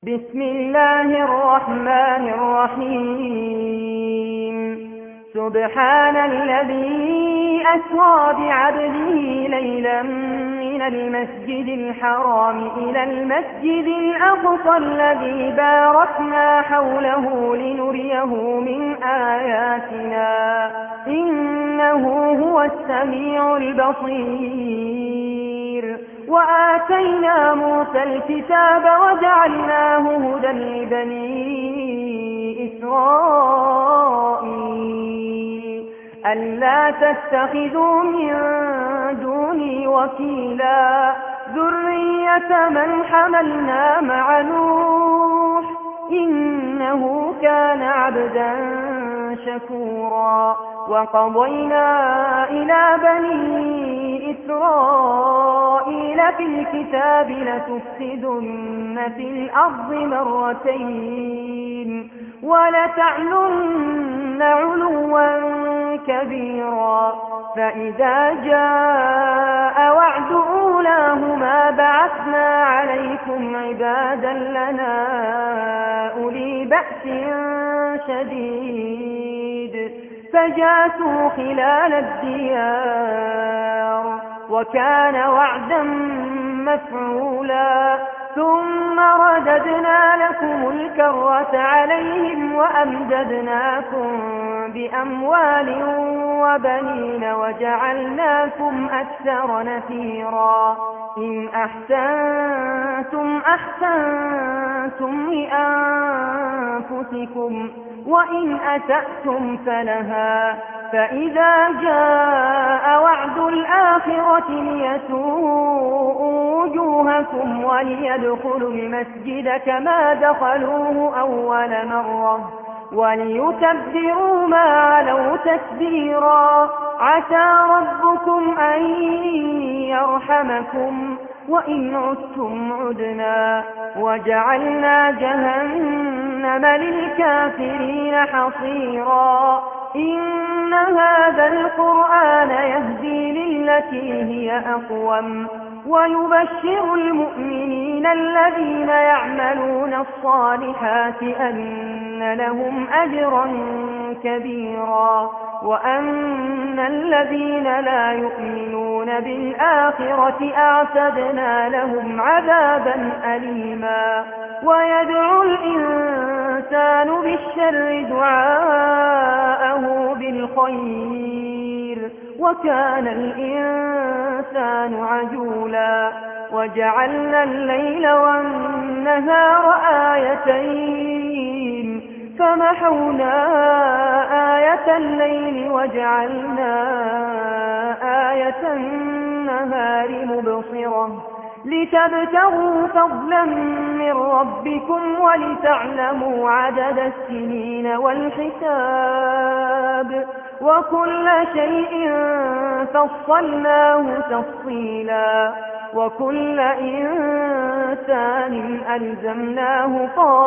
بسم الله الرحمن الرحيم سبحان الذي أسرى بعبده ليلا من المسجد الحرام إلى المسجد الأقصى الذي باركنا حوله لنريه من آياتنا إنه هو السميع البصير. وآتينا موسى الكتاب وجعلناه هدى لبني إسرائيل ألا تتخذوا من دوني وكيلا ذرية من حملنا مع نوح إنه كان عبدا شكورا. وقضينا إلى بني إسرائيل في الكتاب لتفسدن في الأرض مرتين ولتعلن علوا كبيرا. فإذا جاء وعد أولاهما بعثنا عليكم عبادا لنا أولي بأس شديد فجاسوا خلال الديار وكان وعدا مفعولا. ثم رددنا لكم الكرة عليهم وأمددناكم بأموال وبنين وجعلناكم أكثر نفيرا. إن أحسنتم أحسنتم لأنفسكم وإن أسأتم فلها. فإذا جاء وعد الآخرة ليسوءوا وجوهكم وليدخلوا المسجد كما دخلوه أول مرة وليتبروا ما علوا تتبيرا. عسى ربكم أن يرحمكم وإن عدتم عدنا وجعلنا جهنم للكافرين حصيرا. إن هذا القرآن يهدي للتي هي أقوم ويبشر المؤمنين الذين يعملون الصالحات أن لهم أجرا كبيرا وأن الذين لا يؤمنون بالآخرة أعتدنا لهم عذابا أليما. ويدعو الإنسان بالشر دعاءه بالخير وكان الإنسان عجولا. وجعلنا الليل والنهار آيتين فمحونا آية الليل وجعلنا آية النهار مبصرة لتبتغوا فضلا من ربكم ولتعلموا عدد السنين والحساب وكل شيء فصلناه تفصيلا. وكل إنسان ألزمناه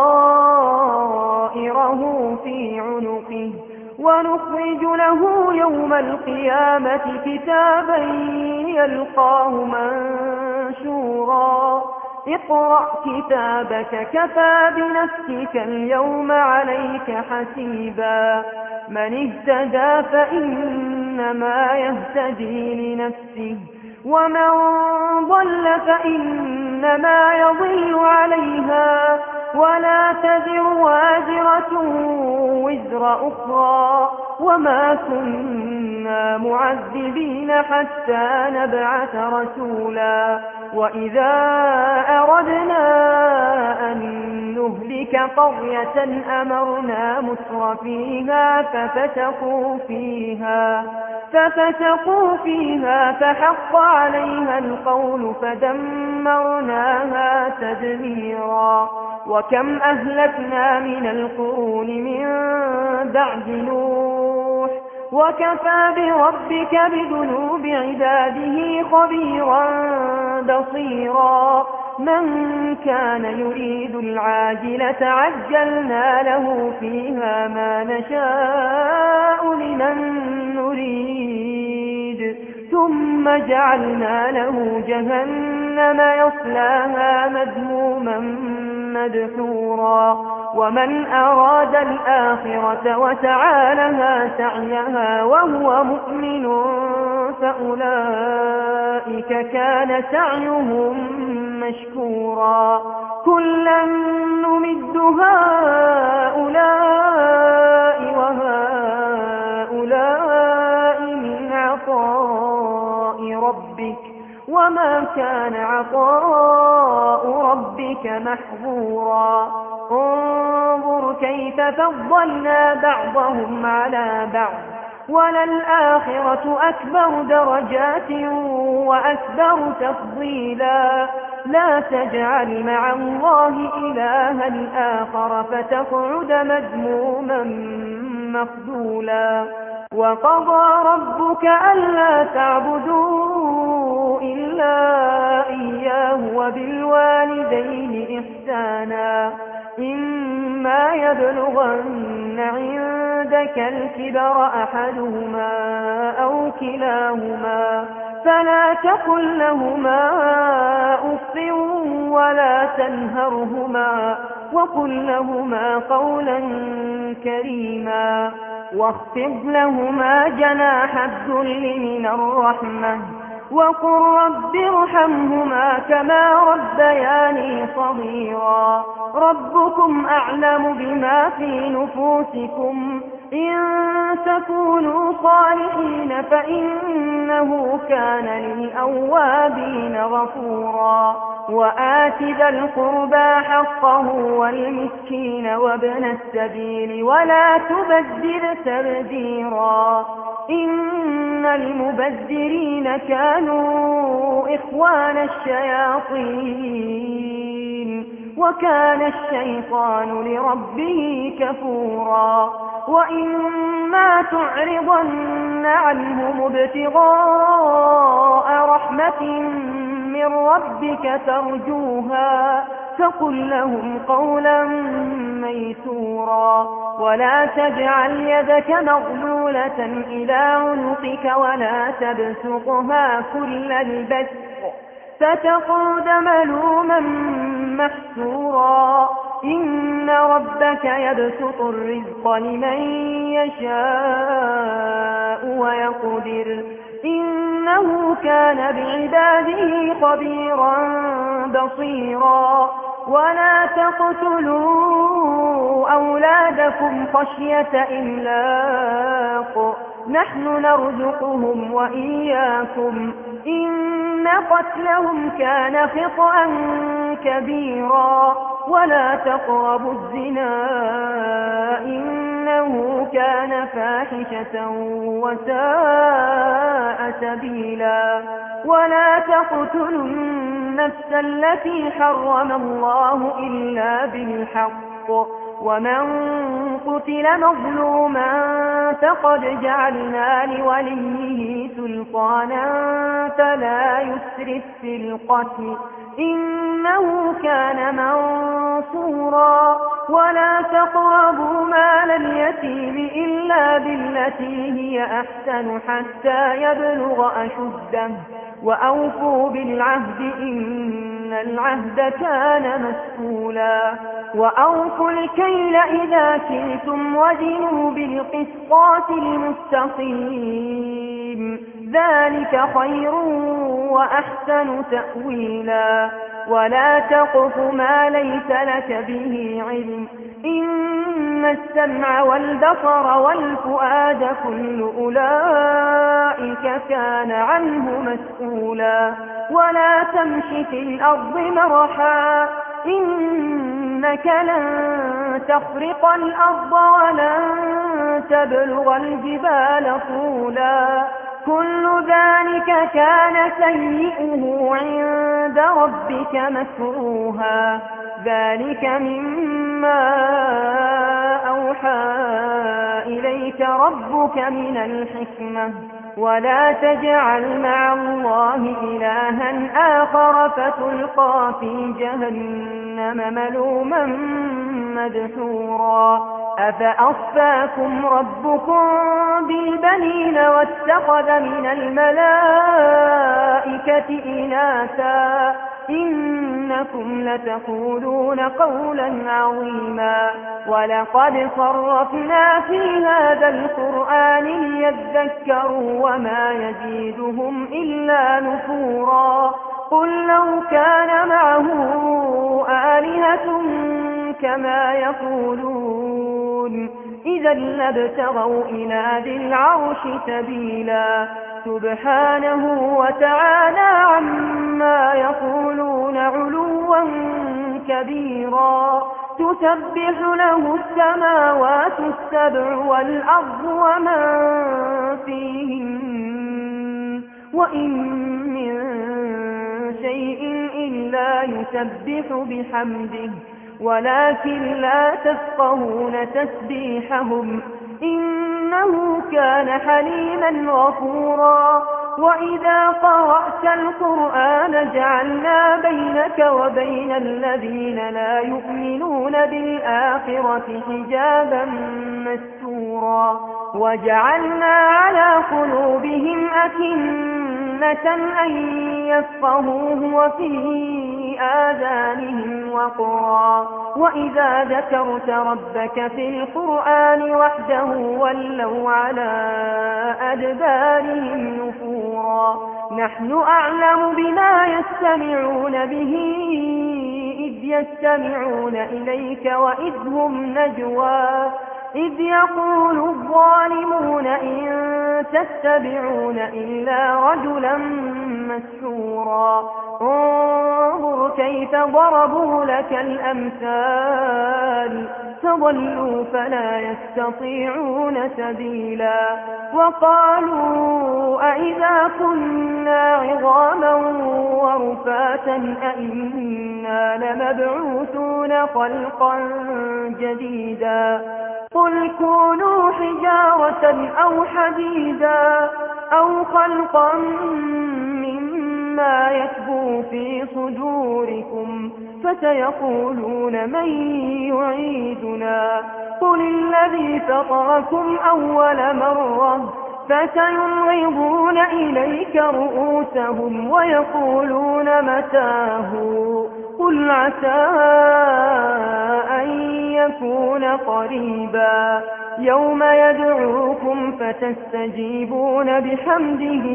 طائره في عنقه ونخرج له يوم القيامة كتابا يلقاه منشورا. اقرأ كتابك كفى بنفسك اليوم عليك حسيبا. من اهتدى فإنما يهتدي لنفسه ومن ضل فإنما يضل عليها ولا تزر وازرة وزر أخرى وما كنا معذبين حتى نبعث رسولا. وإذا أردنا أن نهلك قرية أمرنا مترفيها ففسقوا فيها فحق عليها القول فدمرناها تدميرا. وكم أهلكنا من القرون من بعد نوح وكفى بربك بذنوب عباده خبيرا بصيرا. من كان يريد العاجلة عجلنا له فيها ما نشاء لمن نريد ثم جعلنا له جهنم يصلاها مذموما مدحورا ومن أراد الآخرة وسعى لها سعيها وهو مؤمن فأولئك كان سعيهم مشكورا كلا نمد هؤلاء وهؤلاء من عطاء ربك وما كان عطاء ربك محظورا انظر كيف فضلنا بعضهم على بعض وللآخرة أكبر درجات وأكبر تفضيلا لا تجعل مع الله إلها آخر فتقعد مذموما مخذولا وقضى ربك ألا تعبدوا إلا إياه وبالوالدين إحسانا إما يبلغن عندك الكبر أحدهما أو كلاهما فلا تقل لهما أف ولا تنهرهما وقل لهما قولا كريما واخفض لهما جناح الذل من الرحمة وقل رب ارحمهما كما ربياني صغيرا ربكم أعلم بما في نفوسكم إن تكونوا صالحين فإنه كان للأوابين غفورا وآت ذا القربى حقه والمسكين وابن السبيل ولا تبذر تبذيرا إن المبذرين كانوا إخوان الشياطين وكان الشيطان لربه كفورا وإما تعرضن عنهم ابتغاء رحمة من ربك ترجوها فقل لهم قولا ميسورا ولا تجعل يدك مغلولة إلى عنقك ولا تبسطها كل البسط فتقعد ملوما محسورا إن ربك يبسط الرزق لمن يشاء ويقدر إنه كان بعباده خبيرا بصيرا ولا تقتلوا أولادكم خشية إملاق نحن نرزقهم وإياكم إن قتلهم كان خطأ كبيرا ولا تقربوا الزنا إنه كان فاحشة وساء سبيلا ولا تقتلوا النفس التي حرم الله إلا بالحق ومن قتل مظلوما فقد جعلنا لوليه سلطانا فلا يسرف في القتل إنه كان منصورا ولا تقربوا مال اليتيم إلا بالتي هي أحسن حتى يبلغ أشده وأوفوا بالعهد إن العهد كان مسؤولا وأوفوا الكيل إذا كلتم وزنوا بالقسطاس المستقيم ذلك خير وأحسن تأويلا ولا تقف ما ليس لك به علم إن السمع والبصر والفؤاد كل أولئك كان عنه مسؤولا ولا تمش في الأرض مرحا إنك لن تخرق الأرض ولن تبلغ الجبال طولا كل ذلك كان سيئه عند ربك مكروها ذلك مما أوحى إليك ربك من الحكمة ولا تجعل مع الله إلها آخر فتلقى في جهنم ملوما مدحورا أفأصفاكم ربكم بالبنين واتخذ من الملائكة إناثا إنكم لتقولون قولا عظيما ولقد صرفنا في هذا القرآن ليذكروا وما يزيدهم إلا نفورا قل لو كان معه آلهة كما يقولون إذا لابتغوا إلى ذي العرش سبيلا سبحانه وتعالى عما يقولون علوا كبيرا تسبح له السماوات السبع والأرض ومن فيهن وإن من شيء إلا يسبح بحمده ولكن لا تفقهون تسبيحهم إنه كان حليما غفورا وإذا قرأت القرآن جعلنا بينك وبين الذين لا يؤمنون بالآخرة حجابا مستورا وجعلنا على قلوبهم أكنة أن يفقهوه وفي آذانهم وقرا وإذا ذكرت ربك في القرآن وحده ولوا على أدبارهم نفورا نحن أعلم بما يستمعون به إذ يستمعون إليك وإذ هم نجوى إذ يقول الظالمون إن تتبعون إلا رجلا مسحورا انظر كيف ضربوا لك الأمثال فضلوا فلا يستطيعون سبيلا وقالوا أئذا كنا عظاما ورفاتا أئنا لمبعوثون خلقا جديدا قل كونوا حجارة أو حديدا أو خلقا مما يكبر في صدوركم فسيقولون من يعيدنا قل الذي فطركم أول مرة فسينغضون إليك رؤوسهم ويقولون متاه قل عسى أن يكون قريبا يوم يدعوكم فتستجيبون بحمده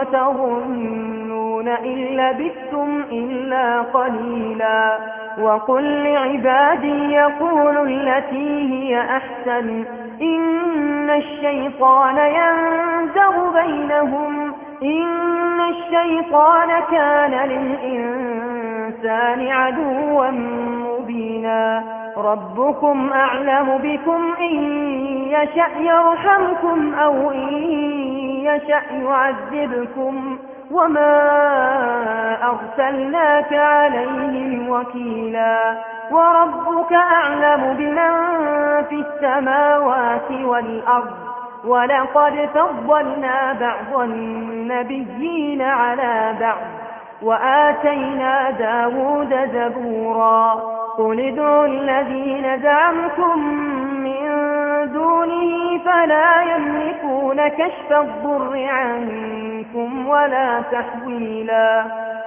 وتظنون إن لبثتم إلا قليلا وقل لعبادي يقولوا التي هي أحسن إن الشيطان ينزغ بينهم إن الشيطان كان للإنسان عدوا مبينا ربكم أعلم بكم إن يشأ يرحمكم أو إن يشأ يعذبكم وما أرسلناك عليهم وكيلا وربك أعلم بمن في السماوات والأرض ولقد فضلنا بعض النبيين على بعض وآتينا داود زبورا قل ادعوا الذين زعمتم من دونه فلا يملكون كشف الضر عنكم ولا تحويلا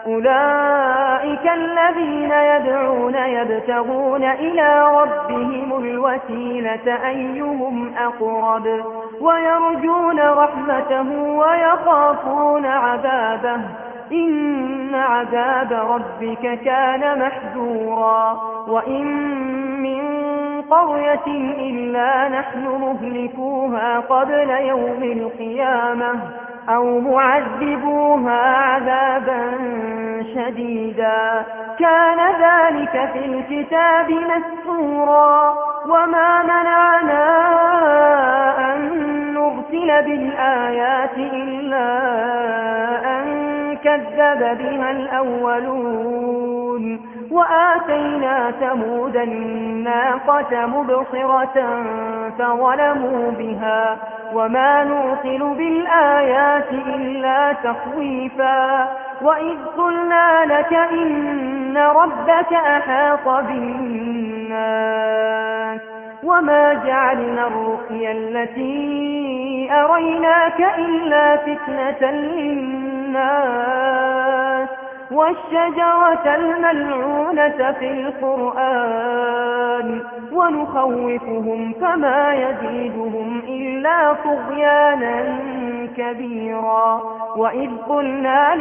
أولئك الذين يدعون يبتغون إلى ربهم الوسيلة أيهم أقرب ويرجون رحمته ويخافون عذابه إن عذاب ربك كان محذورا وإن من قرية إلا نحن مهلكوها قبل يوم القيامة أو معذبوها عذابا شديدا كان ذلك في الكتاب مسطورا وما منعنا أن نرسل بالآيات إلا أن كذب بها الأولون وآتينا ثمود الناقة مبصرة فظلموا بها وما نرسل بالآيات إلا تخويفا وإذ قلنا لك إن ربك أحاط بالناس وما جعلنا الرؤيا التي أريناك إلا فتنة للناس والشجرة الملعونة في القرآن ونخوفهم فما يزيدهم إلا طغيانا كبيرا. وإذ قلنا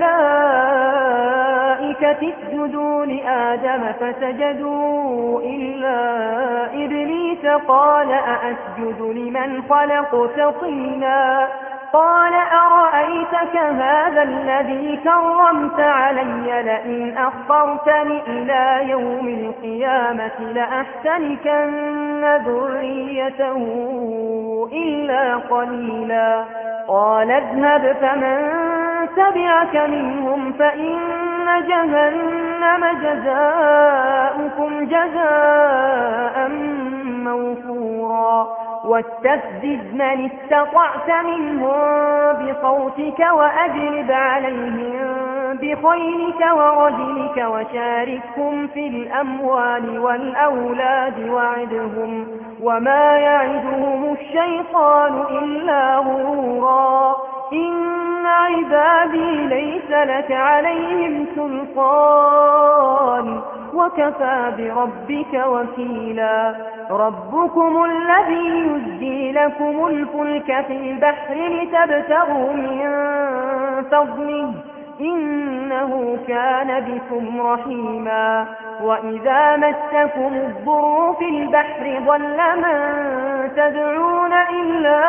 للملائكة اسجدوا لآدم فسجدوا إلا إبليس قال أأسجد لمن خلقت طينا قال أرأيتك هذا الذي كرمت علي لئن أخرتني إلى يوم القيامة لأحتنكن ذريته إلا قليلا. قال اذهب فمن تبعك منهم فإن جهنم جزاؤكم جزاء موفورا. واستفزز من استطعت منهم بصوتك وأجلب عليهم بخيلك ورجلك وشاركهم في الأموال والأولاد وعدهم وما يعدهم الشيطان إلا غرورا. إن عبادي ليس لك عليهم سلطان وكفى بربك وكيلا. ربكم الذي يزجي لكم الفلك في البحر لتبتغوا من فضله إنه كان بكم رحيما. وإذا مسكم الضر في البحر ضل من تدعون إلا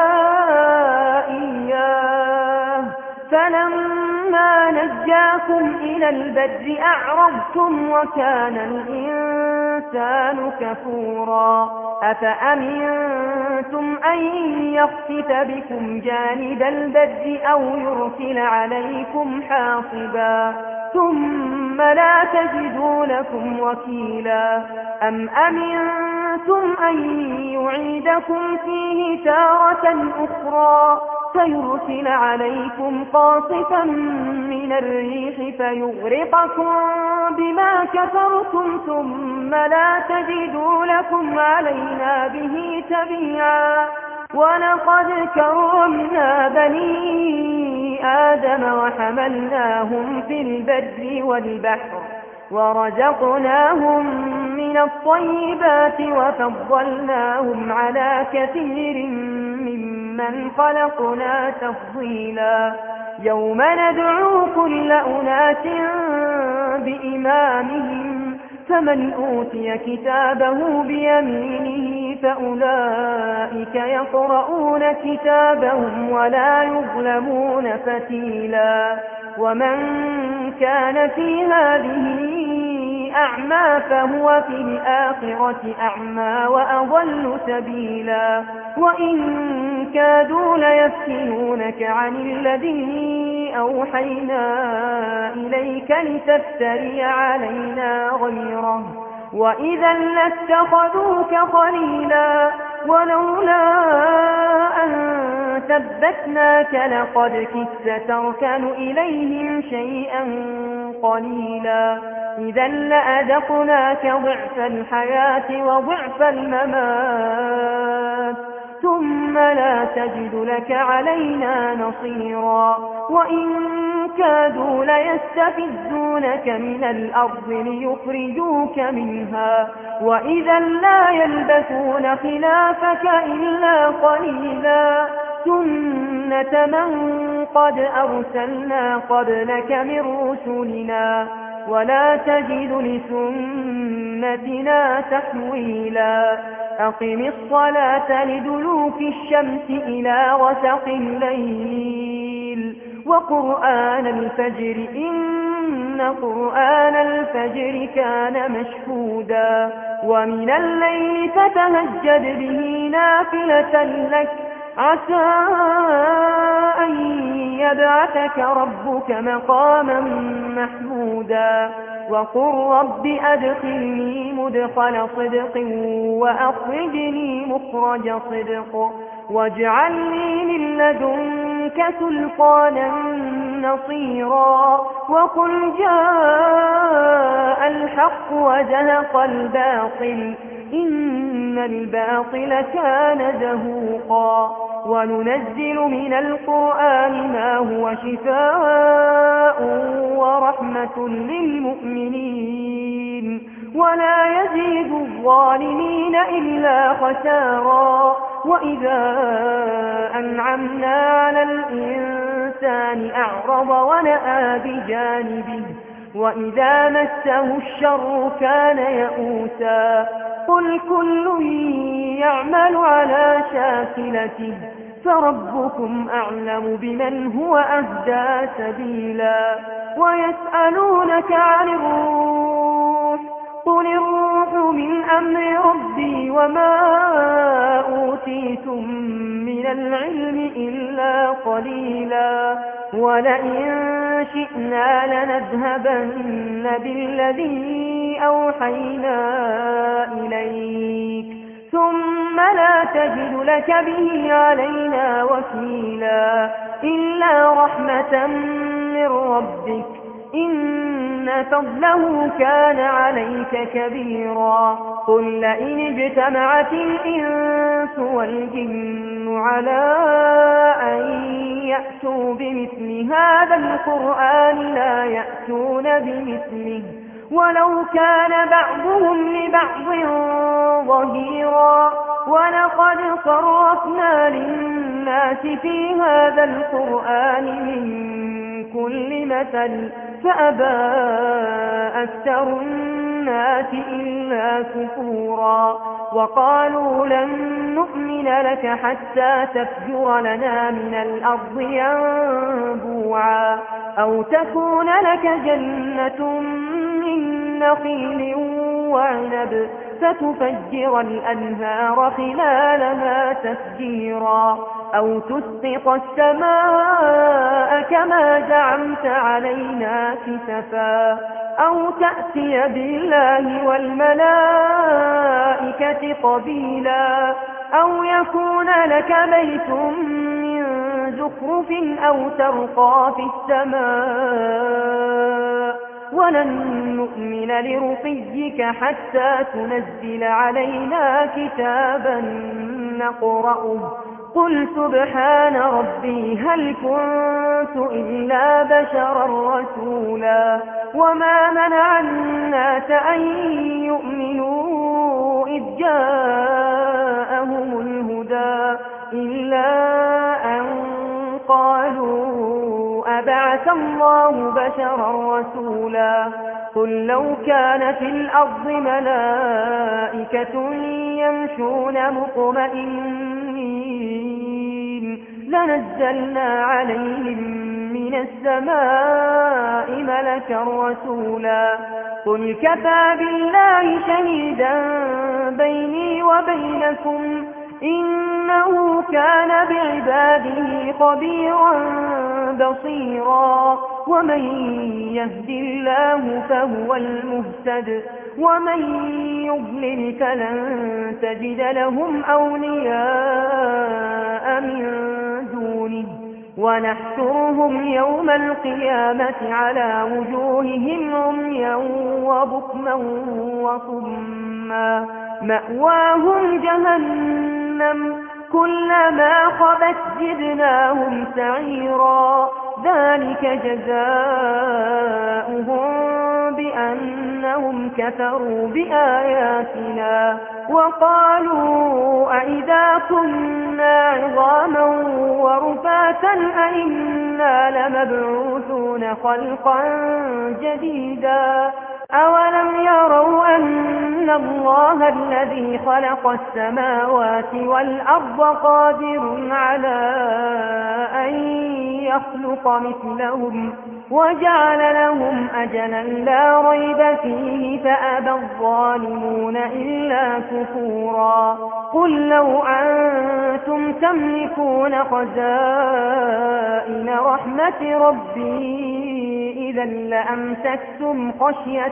إياه فلما نجاكم إلى البر أعرضتم وكان الإنسان كفورا. أفأمنتم أن يخسف بكم جانب البر أو يرسل عليكم حاصبا ثم لا تجدوا لكم وكيلا. أم أمنتم أن يعيدكم فيه تارة أخرى فيرسل عليكم قاصفا من الريح فيغرقكم بما كفرتم ثم لا تجدوا لكم علينا به تبيعا. ولقد كرمنا بني آدم وحملناهم في البر والبحر ورزقناهم من الطيبات وفضلناهم على كثير ممن خلقنا تفضيلا. يوم ندعو كل أناس بإمامهم فمن أوتي كتابه بيمينه فأولئك يقرؤون كتابهم ولا يظلمون فتيلا. ومن كان في هذه أعمى فهو في الآخرة أعمى وأضل سبيلا. وإن كادوا ليفتنونك عن الذي أوحينا إليك لتفتري علينا غيره وإذا لاتخذوك خليلا. ولولا أن ثبتناك لقد كدت تركن إليهم شيئا قليلا. إذا لأذقناك ضعف الحياة وضعف الممات ثم لا تجد لك علينا نصيرا. وإن كادوا ليستفزونك من الأرض ليخرجوك منها وإذا لا يلبثون خلافك إلا قليلا. سنة من قد أرسلنا قبلك من رسلنا ولا تجد لسنتنا تحويلا. أقم الصلاة لدلوك الشمس إلى غسق الليل وقرآن الفجر إن قرآن الفجر كان مشهودا. ومن الليل فتهجد به نافلة لك عسى أن يبعثك ربك مقاما محمودا. وقل رب أدخلني مدخل صدق وأخرجني مخرج صدق واجعل لي من لدنك سلطانا نصيرا. وقل جاء الحق وزهق الباطل إن إن الباطل كان زهوقا وننزل من القرآن ما هو شفاء ورحمة للمؤمنين ولا يزيد الظالمين إلا خسارا وإذا أنعمنا على الإنسان أعرض ونأى بجانبه وإذا مسه الشر كان يئوسا قل كل يعمل على شاكلته فربكم أعلم بمن هو أهدى سبيلا ويسألونك عن الروح قل الروح من أمر ربي وما أوتيتم من العلم إلا قليلا ولئن شئنا لنذهبن بالذي أوحينا إليك ثم لا تجد لك به علينا وكيلا إلا رحمة من ربك إن فضله كان عليك كبيرا قل لئن اجتمعت الإنس والجن على أن يأتوا بمثل هذا القرآن لا يأتون بمثله ولو كان بعضهم لبعض ظهيرا ولقد صرفنا للناس في هذا القرآن من كل مثل فأبى أكثر الناس إلا كفورا وقالوا لن نؤمن لك حتى تفجر لنا من الأرض ينبوعا أو تكون لك جنة من نخيل وعنب فتفجر الأنهار خلالها تفجيرا أو تسقط السماء كما زعمت علينا كسفا أو تأتي بالله والملائكة قبيلا أو يكون لك بيت من زخرف أو ترقى في السماء ولن نؤمن لرقيك حتى تنزل علينا كتابا نقرأه قل سبحان ربي هل كنت إلا بشرا رسولا وما منع الناس أن يؤمنوا إذ جاءهم الهدى إلا أن قالوا أبعث الله بشرا رسولا قل لو كان في الأرض ملائكة يمشون مطمئنين لنزلنا عليهم من السماء ملكا رسولا قل كفى بالله شهيدا بيني وبينكم إنه كان بعباده خبيرا بصيرا ومن يهد الله فهو المهتد ومن يضلل فلن تجد لهم أولياء من دونه ونحشرهم يوم القيامة على وجوههم عميا وبكما وصما مأواهم جهنم كلما خبت زدناهم سعيرا ذلك جزاؤهم بأنهم كفروا بآياتنا وقالوا أئذا كنا عظاما ورفاتا أئنا لمبعوثون خلقا جديدا أولم يروا أن الله الذي خلق السماوات والأرض قادر على أن يخلق مثلهم وجعل لهم أجلا لا ريب فيه فأبى الظالمون إلا كفورا قل لو أنتم تملكون خزائن رحمة ربي إذا لأمسكتم خشية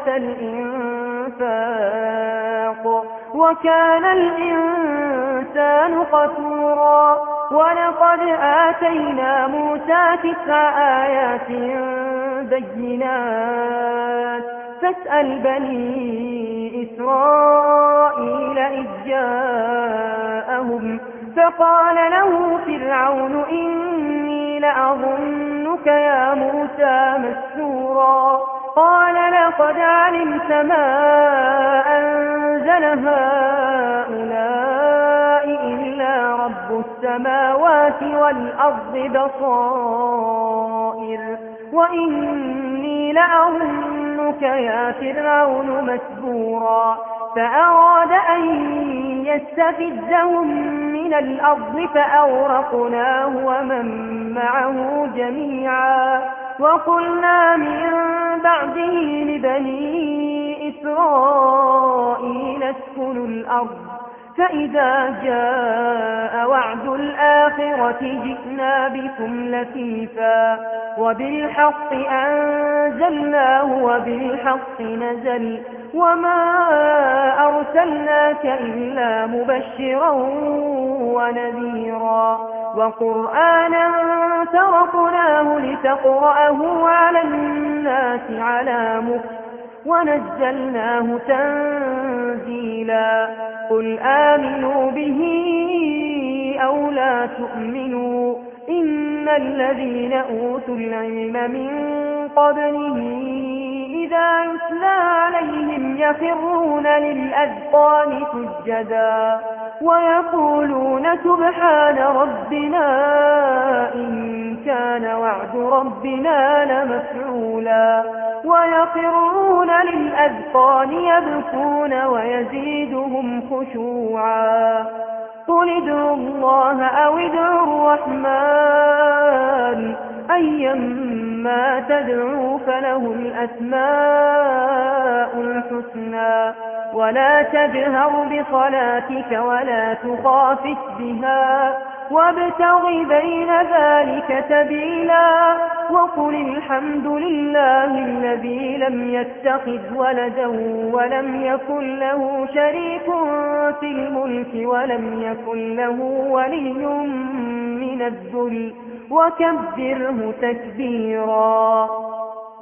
الإنفاق وكان الإنسان قتورا ولقد آتينا موسى 9 آيات بينات فاسأل بني إسرائيل إذ جاءهم فقال له فرعون إني لأظنك يا موسى مسحورا قال لقد علمت ما أنزل هؤلاء إلا رب السماوات والأرض بصائر وإني لأظنك يا فرعون مسحورا فأراد أن يستفزهم من الأرض فأغرقناه ومن معه جميعا وقلنا من بعده لبني إسرائيل اسكنوا الأرض فإذا جاء وعد الآخرة جئنا بكم لفيفا وبالحق أنزلناه وبالحق نزل وما أرسلناك إلا مبشرا ونذيرا وقرآنا فرقناه لتقرأه على الناس على مكث ونزلناه تنزيلا قل آمنوا به أو لا تؤمنوا إن الذين أوتوا العلم من قبله إذا يتلى عليهم يخرون للأذقان سجدا ويقولون سبحان ربنا إن كان وعد ربنا لمفعولا ويخرون للأذقان يبكون ويزيدهم خشوعا قل ادعوا الله أو ادعوا الرحمن أيما تدعوا فله الأسماء الحسنى ولا تجهر بصلاتك ولا تخافت بها وابتغ بين ذلك سبيلا وقل الحمد لله الذي لم يتخذ ولدا ولم يكن له شريك في الملك ولم يكن له ولي من الذل وكبره تكبيرا.